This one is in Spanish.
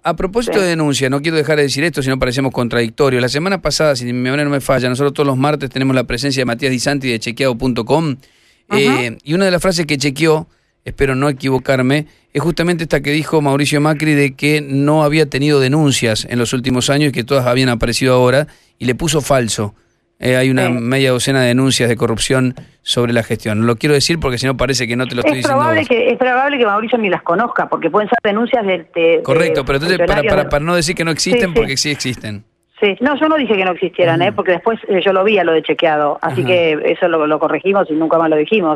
A propósito de denuncia, no quiero dejar de decir esto, si no parecemos contradictorios. La semana pasada, si mi memoria no me falla, nosotros todos los martes tenemos la presencia de Matías Di Santi de chequeado.com y una de las frases que chequeó, espero no equivocarme, es justamente esta que dijo Mauricio Macri de que no había tenido denuncias en los últimos años y que todas habían aparecido ahora, y le puso falso. Hay una media docena de denuncias de corrupción sobre la gestión. No lo quiero decir porque si no parece que no te lo estoy diciendo vos. Es probable que Mauricio ni las conozca, porque pueden ser denuncias de correcto, pero entonces para no decir que no existen, porque sí existen. Sí, no, yo no dije que no existieran, porque después yo lo vi a lo de chequeado, así que eso lo corregimos y nunca más lo dijimos.